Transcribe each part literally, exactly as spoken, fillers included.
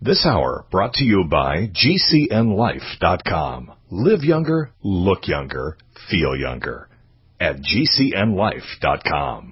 This hour brought to you by G C N life dot com. Live younger, look younger, feel younger at G C N life dot com.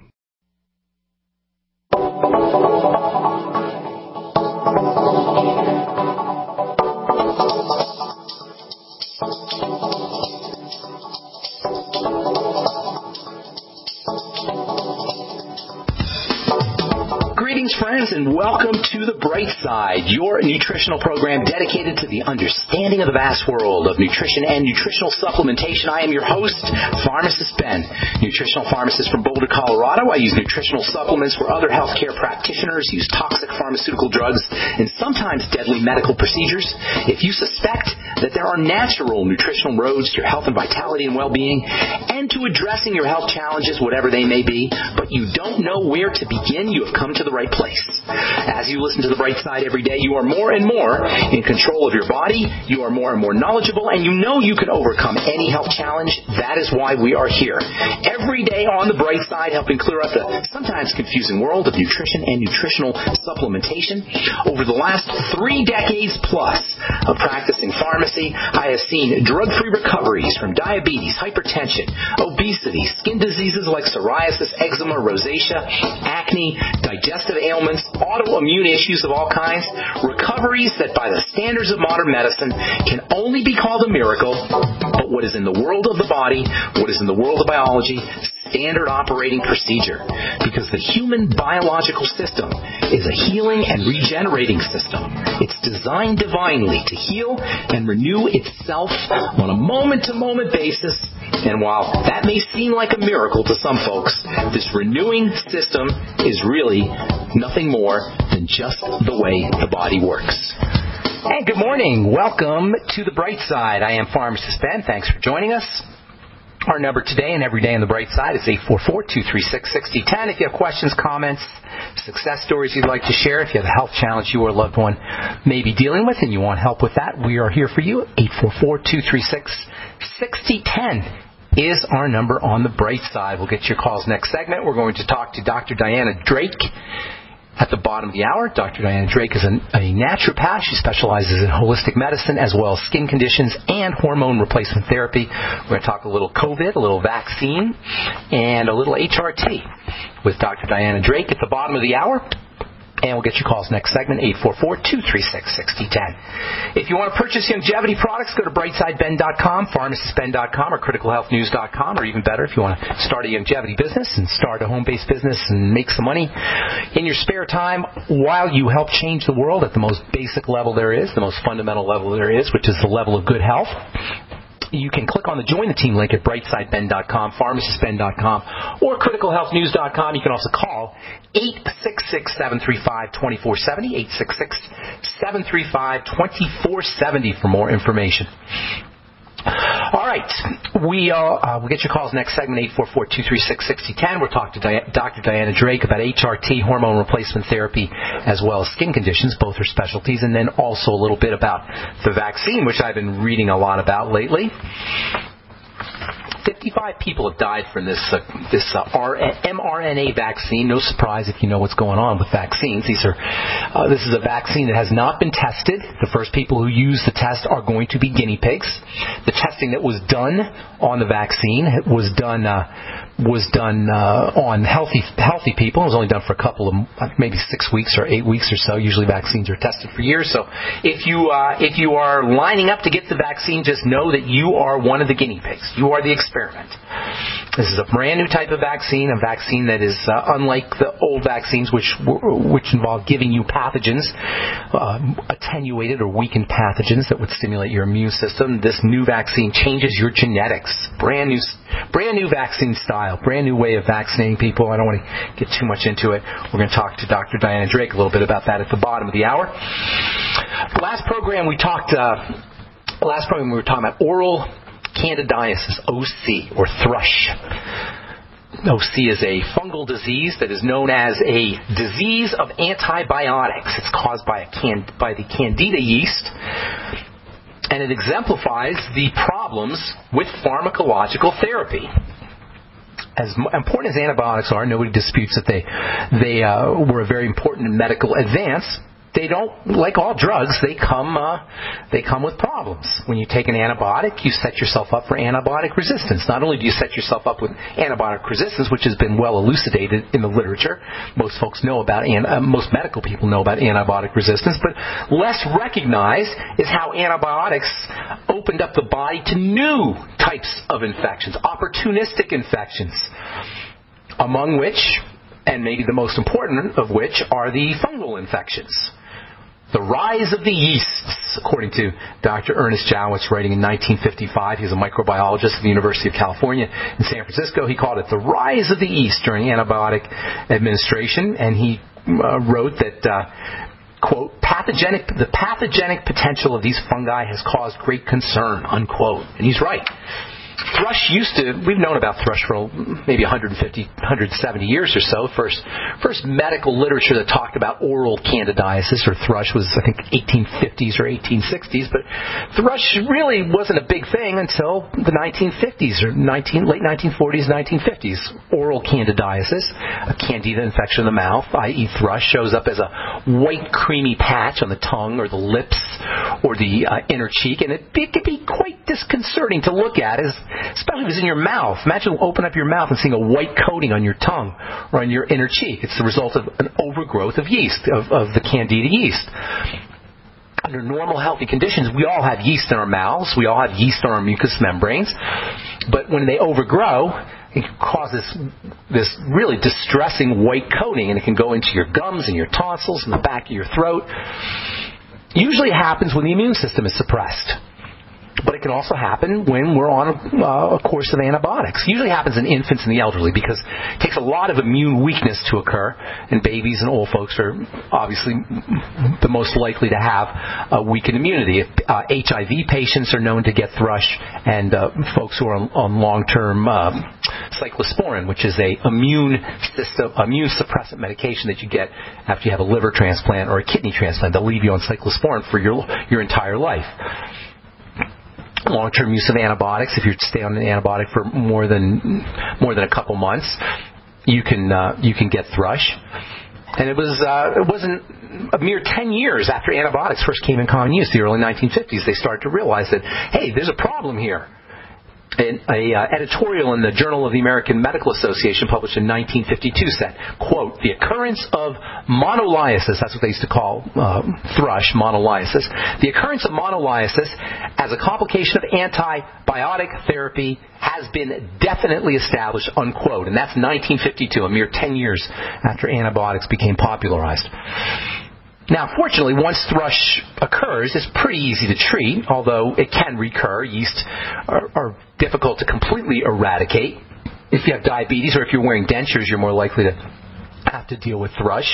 Greetings, friends, and welcome to The Bright Side, your nutritional program dedicated to the understanding of the vast world of nutrition and nutritional supplementation. I am your host, Pharmacist Ben, nutritional pharmacist from Boulder, Colorado. I use nutritional supplements where other healthcare practitioners use toxic pharmaceutical drugs and sometimes deadly medical procedures. If you suspect that there are natural nutritional roads to your health and vitality and well-being and to addressing your health challenges, whatever they may be, but you don't know where to begin, you have come to the right place. As you listen to The Bright Side every day, you are more and more in control of your body, you are more and more knowledgeable, and you know you can overcome any health challenge. That is why we are here. Every day on The Bright Side, helping clear up the sometimes confusing world of nutrition and nutritional supplementation. Over the last three decades plus of practicing pharmacy, I have seen drug-free recoveries from diabetes, hypertension, obesity, skin diseases like psoriasis, eczema, rosacea, acne, digestive ailments, autoimmune issues of all kinds, recoveries that by the standards of modern medicine can only be called a miracle, but what is in the world of the body, what is in the world of biology, standard operating procedure. Because the human biological system is a healing and regenerating system. It's designed divinely to heal and renew itself on a moment-to-moment basis. And while that may seem like a miracle to some folks, this renewing system is really nothing more than just the way the body works. And good morning. Welcome to The Bright Side. I am Pharmacist Ben. Thanks for joining us. Our number today and every day on The Bright Side is eight four four, two three six, six zero one zero. If you have questions, comments, success stories you'd like to share, if you have a health challenge you or a loved one may be dealing with and you want help with that, we are here for you. eight four four, two three six, six zero one zero is our number on The Bright Side. We'll get your calls next segment. We're going to talk to Doctor Diana Drake at the bottom of the hour. Doctor Diana Drake is a, a naturopath. She specializes in holistic medicine as well as skin conditions and hormone replacement therapy. We're going to talk a little COVID, a little vaccine, and a little H R T with Doctor Diana Drake at the bottom of the hour. And we'll get your calls next segment, eight four four, two three six, six zero one zero. If you want to purchase longevity products, go to bright side ben dot com, pharmacist ben dot com, or critical health news dot com, or even better, if you want to start a longevity business and start a home-based business and make some money in your spare time while you help change the world at the most basic level there is, the most fundamental level there is, which is the level of good health. You can click on the Join the Team link at bright side ben dot com, pharmacist ben dot com, or critical health news dot com. You can also call eight six six, seven three five, two four seven zero, eight six six, seven three five, two four seven zero for more information. All right. We, uh, uh, we'll get your calls next segment, eight four four, two three six, six zero one zero. We'll talk to Di- Doctor Diana Drake about H R T, hormone replacement therapy, as well as skin conditions, both her specialties, and then also a little bit about the vaccine, which I've been reading a lot about lately. fifty-five people have died from this uh, this uh, mRNA vaccine. No surprise if you know what's going on with vaccines. These are uh, this is a vaccine that has not been tested. The first people who use the test are going to be guinea pigs. The testing that was done on the vaccine was done uh, was done uh, on healthy healthy people. It was only done for a couple of maybe six weeks or eight weeks or so. Usually vaccines are tested for years. So if you uh, if you are lining up to get the vaccine, just know that you are one of the guinea pigs. You are the experiment. This is a brand new type of vaccine, a vaccine that is uh, unlike the old vaccines, which which involve giving you pathogens, uh, attenuated or weakened pathogens that would stimulate your immune system. This new vaccine changes your genetics. Brand new, brand new vaccine style, brand new way of vaccinating people. I don't want to get too much into it. We're going to talk to Doctor Diana Drake a little bit about that at the bottom of the hour. Last program we talked. Uh, last program we were talking about oral candidiasis, O C, or thrush. O C is a fungal disease that is known as a disease of antibiotics. It's caused by, a can, by the Candida yeast, and it exemplifies the problems with pharmacological therapy. As important as antibiotics are, nobody disputes that they they uh, were a very important medical advance. they don't, like all drugs, they come uh, they come with problems. When you take an antibiotic, you set yourself up for antibiotic resistance. Not only do you set yourself up with antibiotic resistance, which has been well elucidated in the literature, most folks know about, and uh, most medical people know about antibiotic resistance, but less recognized is how antibiotics opened up the body to new types of infections, opportunistic infections, among which, and maybe the most important of which, are the fungal infections. The rise of the yeasts, according to Doctor Ernest Jowett, writing in nineteen fifty-five. He's a microbiologist at the University of California in San Francisco. He called it the rise of the yeast during antibiotic administration, and he uh, wrote that, uh, quote, pathogenic, the pathogenic potential of these fungi has caused great concern, unquote. And he's right. Thrush used to, we've known about thrush for maybe one hundred fifty, one hundred seventy years or so. First, first medical literature that talked about oral candidiasis or thrush was, I think, eighteen fifties or eighteen sixties. But thrush really wasn't a big thing until the nineteen fifties or nineteen, late nineteen forties, nineteen fifties. Oral candidiasis, a candida infection of the mouth, that is thrush, shows up as a white creamy patch on the tongue or the lips or the uh, inner cheek. And it, it could be quite disconcerting to look at, as especially if it's in your mouth. Imagine opening up your mouth and seeing a white coating on your tongue or on your inner cheek. It's the result of an overgrowth of yeast, of, of the candida yeast. Under normal, healthy conditions, we all have yeast in our mouths. We all have yeast on our mucous membranes. But when they overgrow, it causes this really distressing white coating, and it can go into your gums and your tonsils and the back of your throat. Usually it happens when the immune system is suppressed. But it can also happen when we're on a, uh, a course of antibiotics. It usually happens in infants and the elderly because it takes a lot of immune weakness to occur, and babies and old folks are obviously the most likely to have a weakened immunity. Uh, H I V patients are known to get thrush, and uh, folks who are on, on long-term uh, cyclosporin, which is a immune system, immune suppressant medication that you get after you have a liver transplant or a kidney transplant. They'll leave you on cyclosporin for your your entire life. Long-term use of antibiotics, if you stay on an antibiotic for more than more than a couple months, you can uh, you can get thrush. And it was uh, it wasn't a mere ten years after antibiotics first came in common use, the early nineteen fifties, they started to realize that, hey, there's a problem here. An a, uh, editorial in the Journal of the American Medical Association published in nineteen fifty-two said, quote, the occurrence of monolysis, that's what they used to call uh, thrush, monolysis, the occurrence of monolysis as a complication of antibiotic therapy has been definitely established, unquote. And that's nineteen fifty-two, a mere ten years after antibiotics became popularized. Now, fortunately, once thrush occurs, it's pretty easy to treat, although it can recur. Yeast are, are difficult to completely eradicate. If you have diabetes or if you're wearing dentures, you're more likely to have to deal with thrush.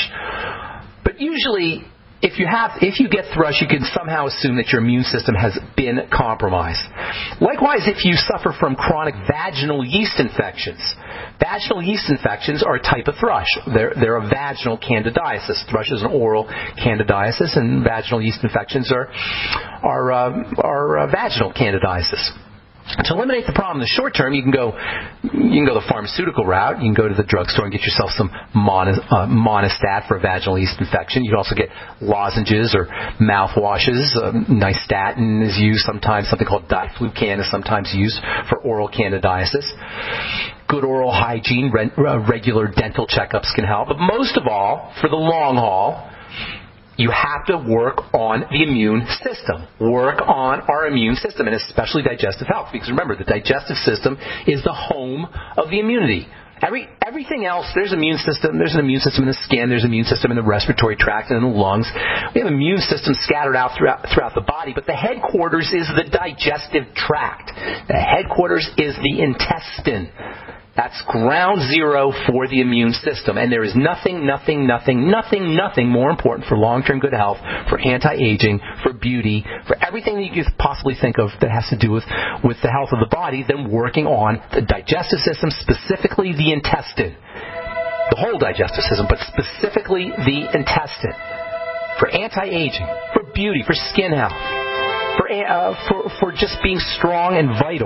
But usually, if you have, if you get thrush, you can somehow assume that your immune system has been compromised. Likewise, if you suffer from chronic vaginal yeast infections, vaginal yeast infections are a type of thrush. They're, they're a vaginal candidiasis. Thrush is an oral candidiasis, and vaginal yeast infections are are uh, are uh, vaginal candidiasis. To eliminate the problem in the short term, you can go you can go the pharmaceutical route. You can go to the drugstore and get yourself some mono, uh, Monistat for a vaginal yeast infection. You can also get lozenges or mouthwashes. Uh, Nystatin is used sometimes. Something called diflucan is sometimes used for oral candidiasis. Good oral hygiene, re- uh, regular dental checkups can help. But most of all, for the long haul, you have to work on the immune system. Work on our immune system, and especially digestive health. Because remember, the digestive system is the home of the immunity. Every everything else, there's an immune system. There's an immune system in the skin. There's an immune system in the respiratory tract and in the lungs. We have immune systems scattered out throughout, throughout the body, but the headquarters is the digestive tract. The headquarters is the intestine. That's ground zero for the immune system. And there is nothing, nothing, nothing, nothing, nothing more important for long-term good health, for anti-aging, for beauty, for everything that you could possibly think of that has to do with, with the health of the body than working on the digestive system, specifically the intestine. The whole digestive system, but specifically the intestine. For anti-aging, for beauty, for skin health, for, uh, for, for just being strong and vital.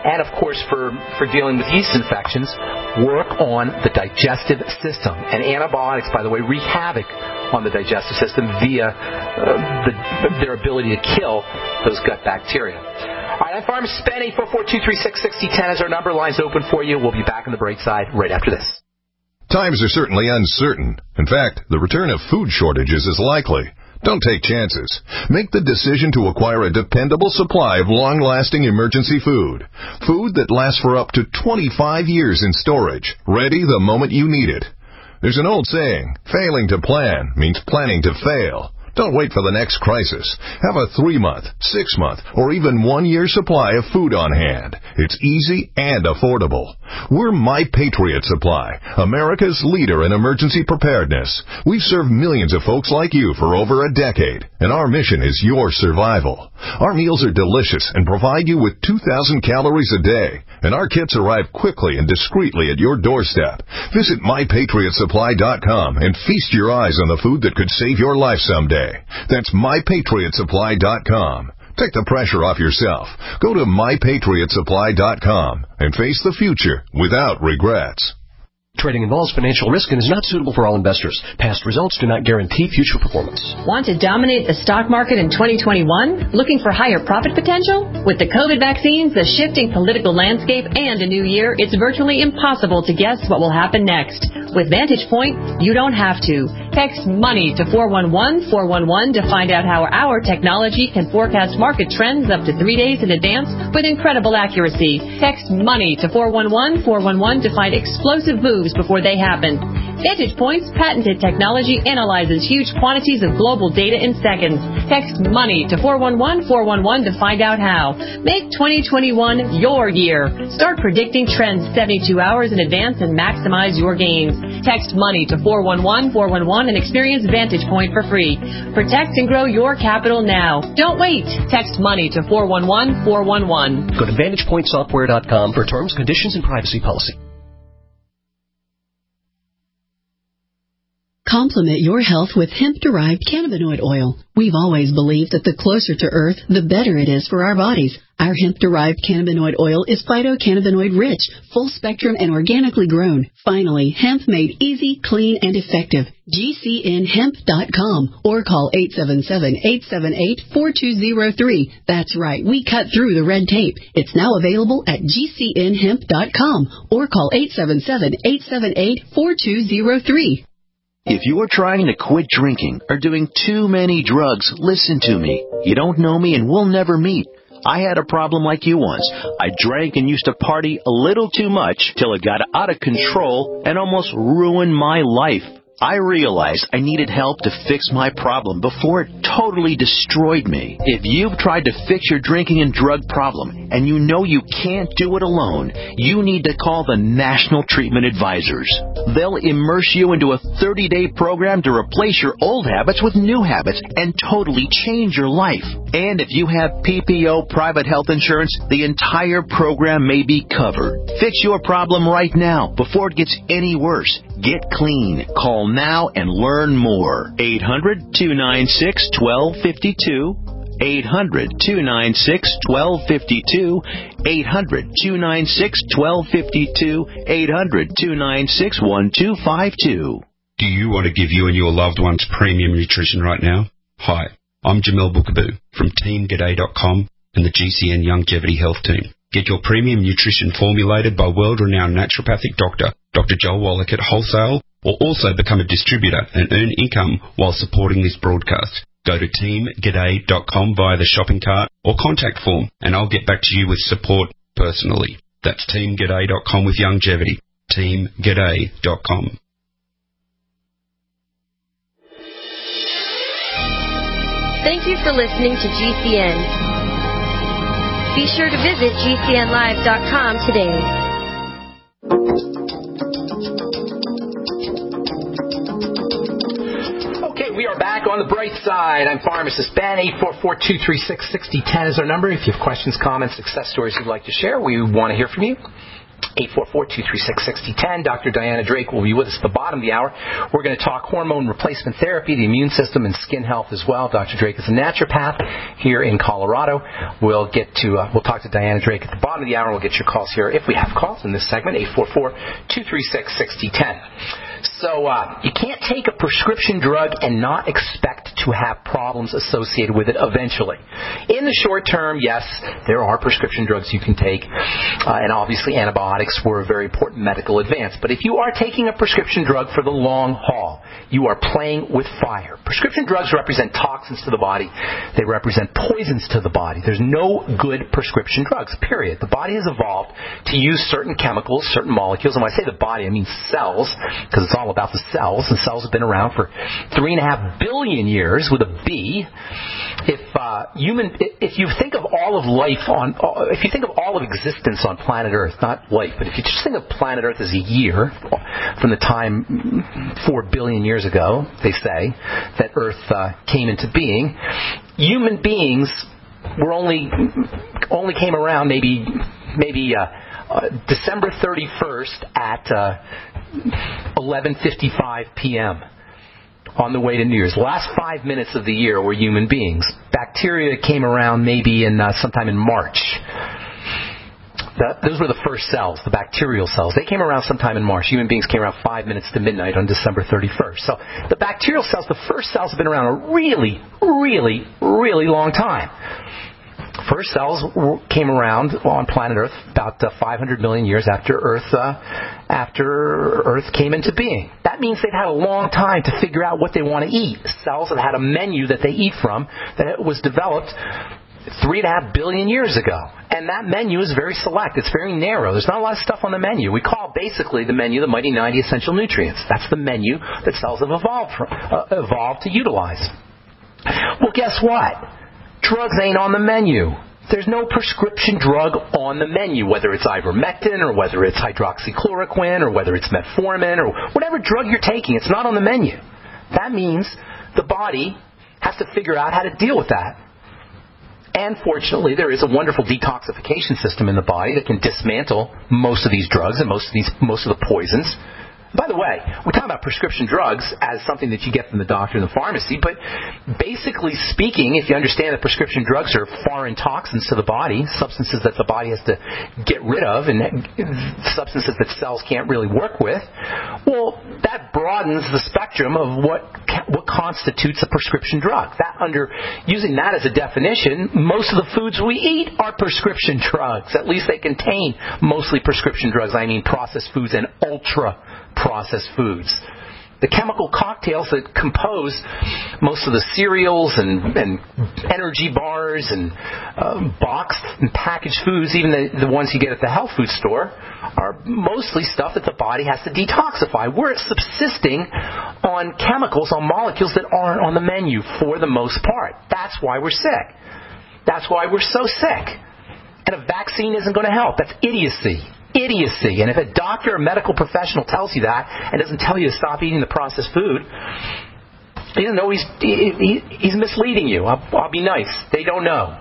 And, of course, for, for dealing with yeast infections, work on the digestive system. And antibiotics, by the way, wreak havoc on the digestive system via uh, the, their ability to kill those gut bacteria. All right, I'm Pharmacist Ben. Eight four four, two three six, six zero one zero is our number. Line's open for you. We'll be back on the break side right after this. Times are certainly uncertain. In fact, the return of food shortages is likely. Don't take chances. Make the decision to acquire a dependable supply of long-lasting emergency food. Food that lasts for up to twenty-five years in storage, ready the moment you need it. There's an old saying, failing to plan means planning to fail. Don't wait for the next crisis. Have a three-month, six-month, or even one-year supply of food on hand. It's easy and affordable. We're My Patriot Supply, America's leader in emergency preparedness. We've served millions of folks like you for over a decade, and our mission is your survival. Our meals are delicious and provide you with two thousand calories a day, and our kits arrive quickly and discreetly at your doorstep. Visit my patriot supply dot com and feast your eyes on the food that could save your life someday. That's my patriot supply dot com. Take the pressure off yourself. Go to my patriot supply dot com and face the future without regrets. Trading involves financial risk and is not suitable for all investors. Past results do not guarantee future performance. Want to dominate the stock market in twenty twenty-one? Looking for higher profit potential? With the COVID vaccines, the shifting political landscape, and a new year, it's virtually impossible to guess what will happen next. With Vantage Point, you don't have to. Text MONEY to four one one, four one one to find out how our technology can forecast market trends up to three days in advance with incredible accuracy. Text MONEY to four one one, four one one to find explosive moves before they happen. Vantage Point's patented technology analyzes huge quantities of global data in seconds. Text MONEY to four one one, four one one to find out how. Make twenty twenty-one your year. Start predicting trends seventy-two hours in advance and maximize your gains. Text MONEY to four one one, four one one and experience Vantage Point for free. Protect and grow your capital now. Don't wait. Text MONEY to four one one, four one one. Go to vantage point software dot com for terms, conditions, and privacy policy. Complement your health with hemp-derived cannabinoid oil. We've always believed that the closer to Earth, the better it is for our bodies. Our hemp-derived cannabinoid oil is phytocannabinoid-rich, full-spectrum, and organically grown. Finally, hemp made easy, clean, and effective. G C N hemp dot com or call eight seven seven, eight seven eight, four two zero three. That's right, we cut through the red tape. It's now available at G C N hemp dot com or call eight seven seven, eight seven eight, four two zero three. If you are trying to quit drinking or doing too many drugs, listen to me. You don't know me and we'll never meet. I had a problem like you once. I drank and used to party a little too much till it got out of control and almost ruined my life. I realized I needed help to fix my problem before it totally destroyed me. If you've tried to fix your drinking and drug problem and you know you can't do it alone, you need to call the National Treatment Advisors. They'll immerse you into a thirty-day program to replace your old habits with new habits and totally change your life. And if you have P P O private health insurance, the entire program may be covered. Fix your problem right now before it gets any worse. Get clean. Call now and learn more. eight hundred, two nine six, one two five two. eight hundred, two nine six, one two five two. eight hundred, two nine six, one two five two. eight hundred, two nine six, one two five two. Do you want to give you and your loved ones premium nutrition right now? Hi, I'm Jamel Bookaboo from team g'day dot com and the G C N Longevity Health Team. Get your premium nutrition formulated by world-renowned naturopathic doctor, Doctor Joel Wallach at Wholesale, or also become a distributor and earn income while supporting this broadcast. Go to team g'day dot com via the shopping cart or contact form, and I'll get back to you with support personally. That's team g'day dot com with longevity. team g'day dot com. Thank you for listening to G C N. Be sure to visit G C N live dot com today. Okay, we are back on the bright side. I'm Pharmacist Ben. eight four four, two three six, six zero one zero is our number. If you have questions, comments, success stories you'd like to share, we want to hear from you. eight four four, two three six, six zero one zero. Doctor Diana Drake will be with us at the bottom of the hour. We're going to talk hormone replacement therapy, the immune system, and skin health as well. Doctor Drake is a naturopath here in Colorado. We'll get to uh, we'll talk to Diana Drake at the bottom of the hour. We'll get your calls here if we have calls in this segment. eight four four, two three six, six zero one zero. So uh, you can't take a prescription drug and not expect to have problems associated with it eventually. In the short term, yes, there are prescription drugs you can take, uh, and obviously antibiotics were a very important medical advance. But if you are taking a prescription drug for the long haul, you are playing with fire. Prescription drugs represent toxins to the body. They represent poisons to the body. There's no good prescription drugs, period. The body has evolved to use certain chemicals, certain molecules. And when I say the body, I mean cells, because it's all about the cells, and cells have been around for three and a half billion years with a B. If uh, human, if you think of all of life on, if you think of all of existence on planet Earth, not life, but if you just think of planet Earth as a year, from the time four billion years ago, they say that Earth uh, came into being, human beings were only only came around maybe maybe uh, uh, December thirty-first at uh, eleven fifty-five p.m. on the way to New Year's. The last five minutes of the year were human beings. Bacteria came around maybe in uh, sometime in March. The, those were the first cells, the bacterial cells. They came around sometime in March. Human beings came around five minutes to midnight on December thirty-first. So the bacterial cells, the first cells, have been around a really, really, really long time. First cells came around on planet Earth about uh, five hundred million years after Earth uh, after Earth came into being. That means they've had a long time to figure out what they want to eat. Cells have had a menu that they eat from that was developed three and a half billion years ago. And that menu is very select. It's very narrow. There's not a lot of stuff on the menu. We call basically the menu the Mighty ninety Essential Nutrients. That's the menu that cells have evolved from, uh, evolved to utilize. Well, guess what? Drugs ain't on the menu. There's no prescription drug on the menu, whether it's ivermectin or whether it's hydroxychloroquine or whether it's metformin or whatever drug you're taking. It's not on the menu. That means the body has to figure out how to deal with that. And fortunately, there is a wonderful detoxification system in the body that can dismantle most of these drugs and most of these most of the poisons. By the way, we're talking about prescription drugs as something that you get from the doctor in the pharmacy, but basically speaking, if you understand that prescription drugs are foreign toxins to the body, substances that the body has to get rid of and substances that cells can't really work with, well, that broadens the spectrum of what what constitutes a prescription drug. That under using that as a definition, most of the foods we eat are prescription drugs. At least they contain mostly prescription drugs. I mean processed foods and ultra processed foods. The chemical cocktails that compose most of the cereals and, and energy bars and uh, boxed and packaged foods, even the, the ones you get at the health food store, are mostly stuff that the body has to detoxify. We're subsisting on chemicals, on molecules that aren't on the menu for the most part. That's why we're sick. That's why we're so sick. And a vaccine isn't going to help. That's idiocy. Idiocy. And if a doctor or medical professional tells you that and doesn't tell you to stop eating the processed food, he doesn't know he's, he, he's misleading you. I'll, I'll be nice. They don't know.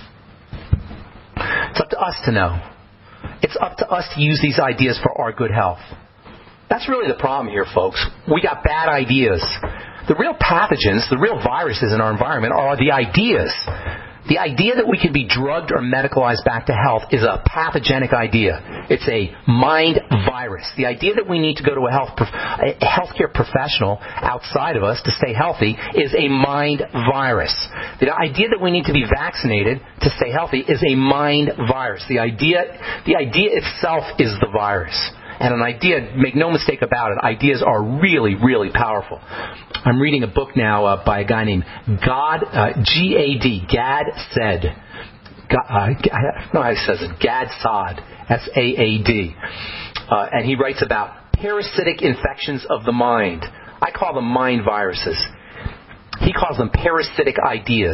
It's up to us to know. It's up to us to use these ideas for our good health. That's really the problem here, folks. We got bad ideas. The real pathogens, the real viruses in our environment are the ideas. The idea that we can be drugged or medicalized back to health is a pathogenic idea. It's a mind virus. The idea that we need to go to a health a healthcare professional outside of us to stay healthy is a mind virus. The idea that we need to be vaccinated to stay healthy is a mind virus. The idea, the idea itself is the virus. And an idea, make no mistake about it, ideas are really, really powerful. I'm reading a book now uh, by a guy named God, uh, G A D, Gad Saad. God, uh, no, how he says it, Gad Saad, S A A D. Uh, and he writes about parasitic infections of the mind. I call them mind viruses. He calls them parasitic ideas.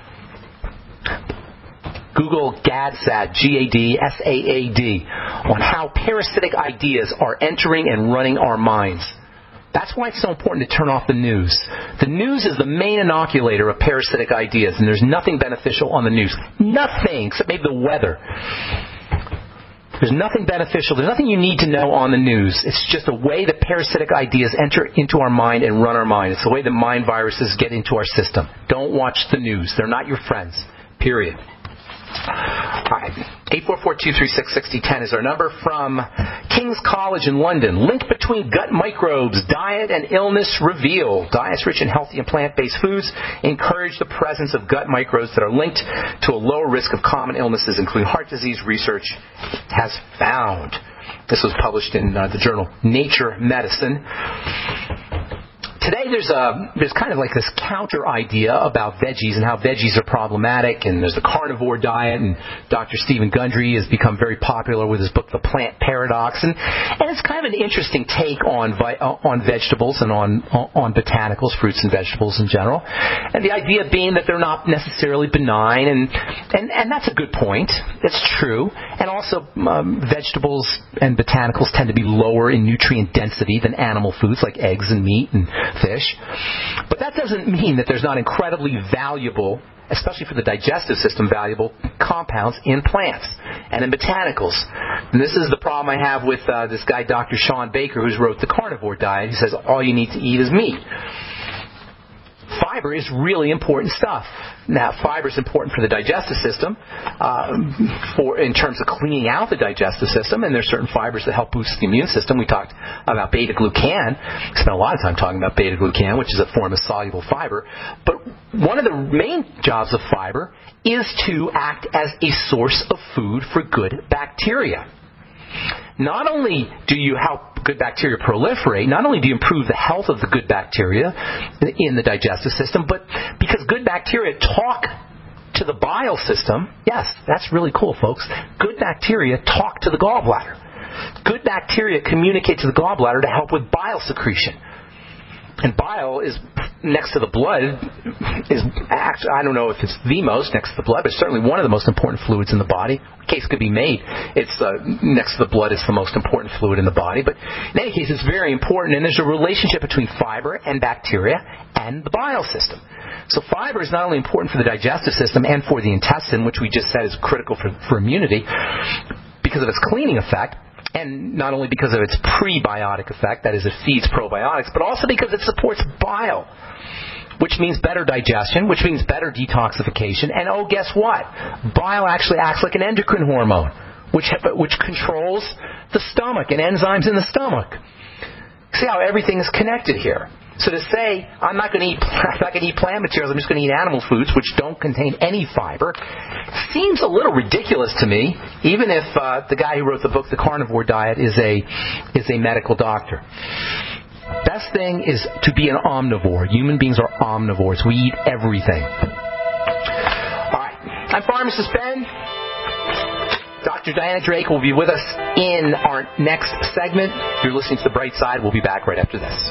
Google Gad Saad, G A D S A A D, on how parasitic ideas are entering and running our minds. That's why it's so important to turn off the news. The news is the main inoculator of parasitic ideas, and there's nothing beneficial on the news. Nothing, except maybe the weather. There's nothing beneficial. There's nothing you need to know on the news. It's just a way that parasitic ideas enter into our mind and run our mind. It's the way that mind viruses get into our system. Don't watch the news. They're not your friends. Period. All right. eight four four, two three six, six zero one zero is our number. From King's College in London. Link between gut microbes, diet, and illness revealed. Diets rich in healthy and plant-based foods encourage the presence of gut microbes that are linked to a lower risk of common illnesses, including heart disease, research has found. This was published in uh, the journal Nature Medicine. Today there's a there's kind of like this counter idea about veggies and how veggies are problematic, and there's the carnivore diet, and Doctor Stephen Gundry has become very popular with his book The Plant Paradox, and, and it's kind of an interesting take on vi- on vegetables and on on botanicals, fruits and vegetables in general, and the idea being that they're not necessarily benign, and and, and that's a good point. It's true, and also um, vegetables and botanicals tend to be lower in nutrient density than animal foods like eggs and meat and fish. But that doesn't mean that there's not incredibly valuable, especially for the digestive system, valuable compounds in plants and in botanicals. And this is the problem I have with uh, this guy, Doctor Sean Baker, who's wrote The Carnivore Diet. He says all you need to eat is meat. Fiber is really important stuff. Now, fiber is important for the digestive system, uh, for in terms of cleaning out the digestive system, and there's certain fibers that help boost the immune system. We talked about beta-glucan. We spent a lot of time talking about beta-glucan, which is a form of soluble fiber. But one of the main jobs of fiber is to act as a source of food for good bacteria. Not only do you help good bacteria proliferate, not only do you improve the health of the good bacteria in the digestive system, but because good bacteria talk to the bile system, yes, that's really cool, folks. Good bacteria talk to the gallbladder. Good bacteria communicate to the gallbladder to help with bile secretion. And bile is next to the blood, is actually, I don't know if it's the most next to the blood, but certainly one of the most important fluids in the body. A case could be made. It's uh, next to the blood, it's the most important fluid in the body. But in any case, it's very important, and there's a relationship between fiber and bacteria and the bile system. So fiber is not only important for the digestive system and for the intestine, which we just said is critical for, for immunity, because of its cleaning effect, and not only because of its prebiotic effect, that is, it feeds probiotics, but also because it supports bile, which means better digestion, which means better detoxification. And oh, guess what? Bile actually acts like an endocrine hormone, which which controls the stomach and enzymes in the stomach. See how everything is connected here. So to say, I'm not going to eat, I'm not going to eat plant materials, I'm just going to eat animal foods, which don't contain any fiber, seems a little ridiculous to me, even if uh, the guy who wrote the book, The Carnivore Diet, is a is a medical doctor. Best thing is to be an omnivore. Human beings are omnivores. We eat everything. All right. I'm Pharmacist Ben. Doctor Diana Drake will be with us in our next segment. If you're listening to The Bright Side, we'll be back right after this.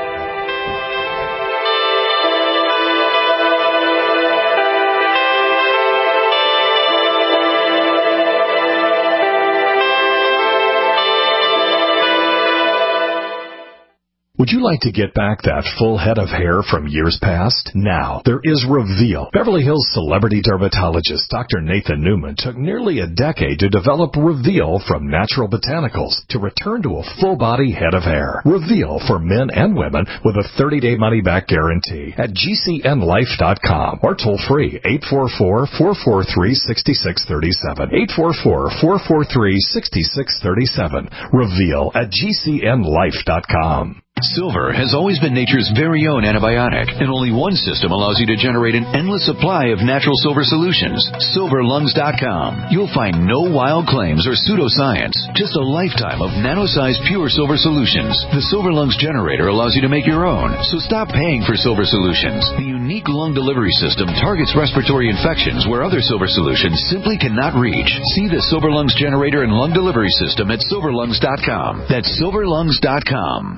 Would you like to get back that full head of hair from years past? Now, there is Reveal. Beverly Hills celebrity dermatologist Doctor Nathan Newman took nearly a decade to develop Reveal from natural botanicals to return to a full-body head of hair. Reveal for men and women with a thirty-day money-back guarantee at G C N life dot com or toll-free eight four four, four four three, six six three seven. eight four four, four four three, six six three seven. Reveal at G C N life dot com. Silver has always been nature's very own antibiotic, and only one system allows you to generate an endless supply of natural silver solutions. silver lungs dot com. You'll find no wild claims or pseudoscience, just a lifetime of nano-sized pure silver solutions. The Silver Lungs generator allows you to make your own, so stop paying for silver solutions. The unique lung delivery system targets respiratory infections where other silver solutions simply cannot reach. See the Silver Lungs generator and lung delivery system at silver lungs dot com. That's silver lungs dot com.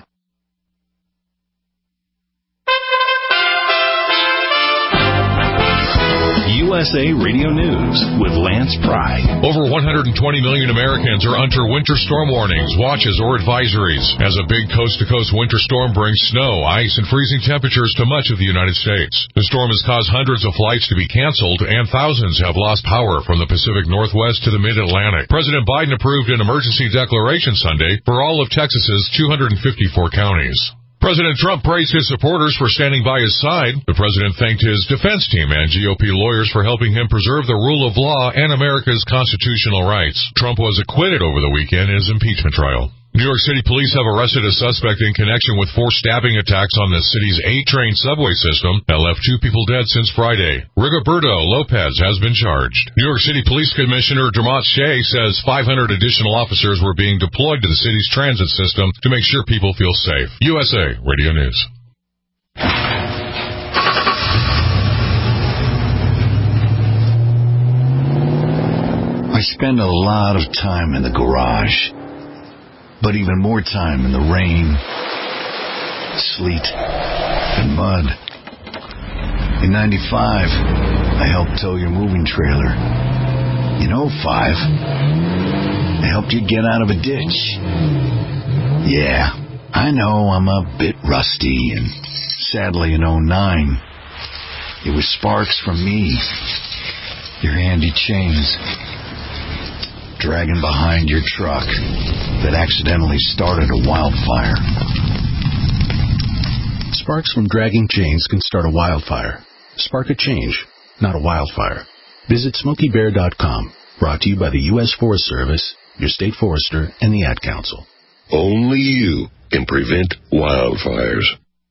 U S S A Radio News with Lance Pry. Over one hundred twenty million Americans are under winter storm warnings, watches, or advisories as a big coast-to-coast winter storm brings snow, ice, and freezing temperatures to much of the United States. The storm has caused hundreds of flights to be canceled, and thousands have lost power from the Pacific Northwest to the Mid-Atlantic. President Biden approved an emergency declaration Sunday for all of Texas's two hundred fifty-four counties. President Trump praised his supporters for standing by his side. The president thanked his defense team and G O P lawyers for helping him preserve the rule of law and America's constitutional rights. Trump was acquitted over the weekend in his impeachment trial. New York City police have arrested a suspect in connection with four stabbing attacks on the city's A-train subway system that left two people dead since Friday. Rigoberto Lopez has been charged. New York City Police Commissioner Dermot Shea says five hundred additional officers were being deployed to the city's transit system to make sure people feel safe. U S A Radio News. I spend a lot of time in the garage. But even more time in the rain, sleet, and mud. In ninety-five, I helped tow your moving trailer. In oh five, I helped you get out of a ditch. Yeah, I know I'm a bit rusty, and sadly in oh nine, it was sparks from me, your handy chains, dragging behind your truck that accidentally started a wildfire. Sparks from dragging chains can start a wildfire. Spark a change, not a wildfire. Visit Smokey Bear dot com. Brought to you by the U S Forest Service, your state forester, and the Ad Council. Only you can prevent wildfires.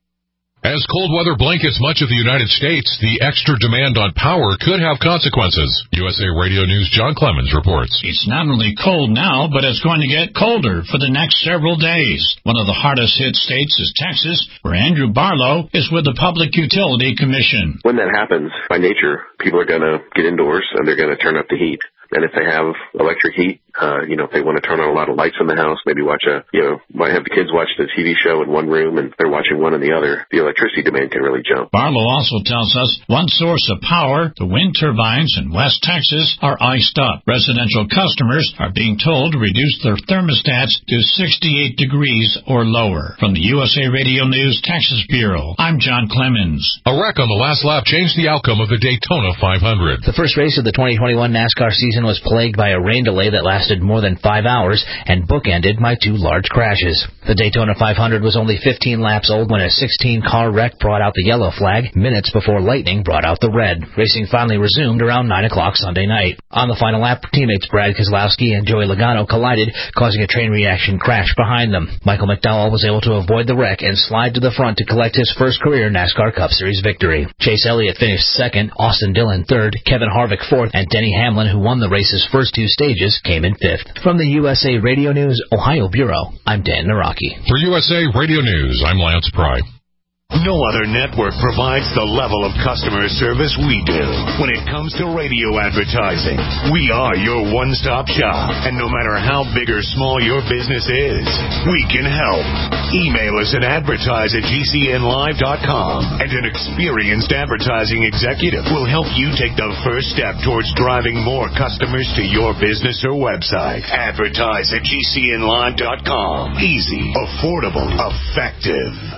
As cold weather blankets much of the United States, the extra demand on power could have consequences. U S A Radio News' John Clemens reports. It's not only cold now, but it's going to get colder for the next several days. One of the hardest hit states is Texas, where Andrew Barlow is with the Public Utility Commission. When that happens, by nature, people are going to get indoors and they're going to turn up the heat. And if they have electric heat, uh, you know, if they want to turn on a lot of lights in the house, maybe watch a, you know, might have the kids watch the T V show in one room and they're watching one in the other, the electricity demand can really jump. Barlow also tells us one source of power, the wind turbines in West Texas, are iced up. Residential customers are being told to reduce their thermostats to sixty-eight degrees or lower. From the U S A Radio News Texas Bureau, I'm John Clemens. A wreck on the last lap changed the outcome of the Daytona five hundred. The first race of the twenty twenty-one NASCAR season was plagued by a rain delay that lasted more than five hours and bookended by two large crashes. The Daytona five hundred was only fifteen laps old when a sixteen-car wreck brought out the yellow flag, minutes before lightning brought out the red. Racing finally resumed around nine o'clock Sunday night. On the final lap, teammates Brad Keselowski and Joey Logano collided, causing a train reaction crash behind them. Michael McDowell was able to avoid the wreck and slide to the front to collect his first career NASCAR Cup Series victory. Chase Elliott finished second, Austin Dillon third, Kevin Harvick fourth, and Denny Hamlin, who won the race's first two stages, came in fifth. From the U S A Radio News Ohio Bureau, I'm Dan Naraki. For U S A Radio News, I'm Lance Pry. No other network provides the level of customer service we do. When it comes to radio advertising, we are your one-stop shop. And no matter how big or small your business is, we can help. Email us at advertise at G C N live dot com, and an experienced advertising executive will help you take the first step towards driving more customers to your business or website. Advertise at G C N live dot com. Easy, affordable, effective.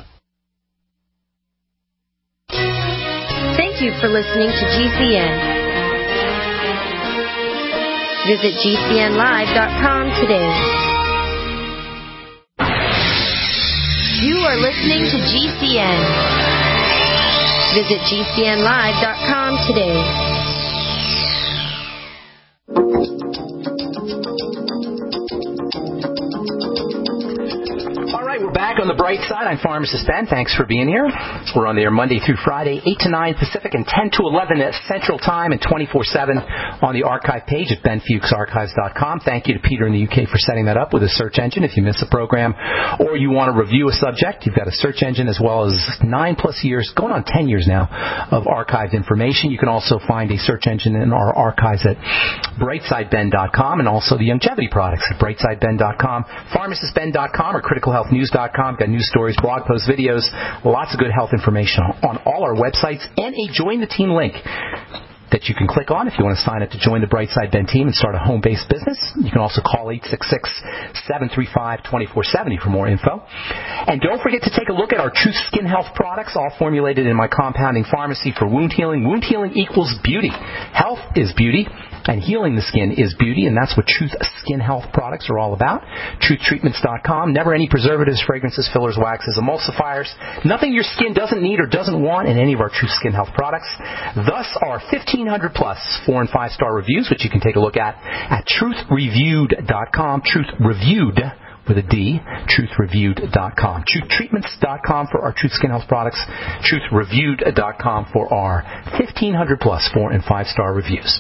Thank you for listening to G C N. Visit G C N live dot com today. You are listening to G C N. Visit G C N live dot com today. We're back on the bright side. I'm Pharmacist Ben. Thanks for being here. We're on the air Monday through Friday, eight to nine Pacific and ten to eleven at Central Time, and twenty-four seven on the archive page at ben fuchs archives dot com. Thank you to Peter in the U K for setting that up with a search engine. If you miss a program or you want to review a subject, you've got a search engine as well as nine plus years, going on ten years now, of archived information. You can also find a search engine in our archives at brightside ben dot com, and also the longevity products at brightside ben dot com, pharmacist ben dot com, or critical health news dot com. Got news stories, blog posts, videos, lots of good health information on all our websites, and a Join the Team link. that you can click on if you want to sign up to join the Brightside Ben team and start a home-based business. You can also call eight six six, seven three five, two four seven zero for more info. And don't forget to take a look at our Truth Skin Health products, all formulated in my compounding pharmacy for wound healing. Wound healing equals beauty. Health is beauty, and healing the skin is beauty, and that's what Truth Skin Health products are all about. truth treatments dot com. Never any preservatives, fragrances, fillers, waxes, emulsifiers. Nothing your skin doesn't need or doesn't want in any of our Truth Skin Health products. Thus, our fifteen hundred plus four and five star reviews, which you can take a look at at truth reviewed dot com. Truth Reviewed with a D, truth reviewed dot com. truth treatments dot com for our Truth Skin Health products. truth reviewed dot com for our fifteen hundred plus four and five star reviews.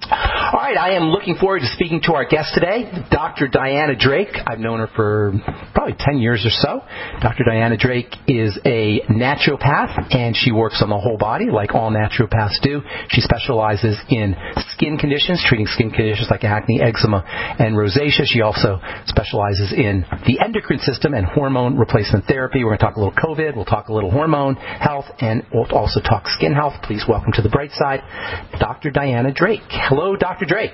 All right, I am looking forward to speaking to our guest today, Doctor Diana Drake. I've known her for probably ten years or so. Doctor Diana Drake is a naturopath, and she works on the whole body like all naturopaths do. She specializes in skin conditions, treating skin conditions like acne, eczema, and rosacea. She also specializes in the endocrine system and hormone replacement therapy. We're going to talk a little COVID. We'll talk a little hormone health, and we'll also talk skin health. Please welcome to the bright side, Doctor Diana Drake. Hello, Doctor Drake.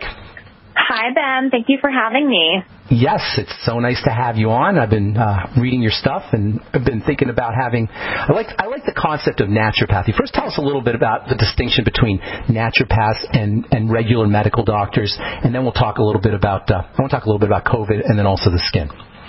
Hi, Ben. Thank you for having me. Yes, it's so nice to have you on. I've been uh, reading your stuff, and I've been thinking about having. I like I like the concept of naturopathy. First, tell us a little bit about the distinction between naturopaths and, and regular medical doctors, and then we'll talk a little bit about. Uh, I want to talk a little bit about COVID, and then also the skin.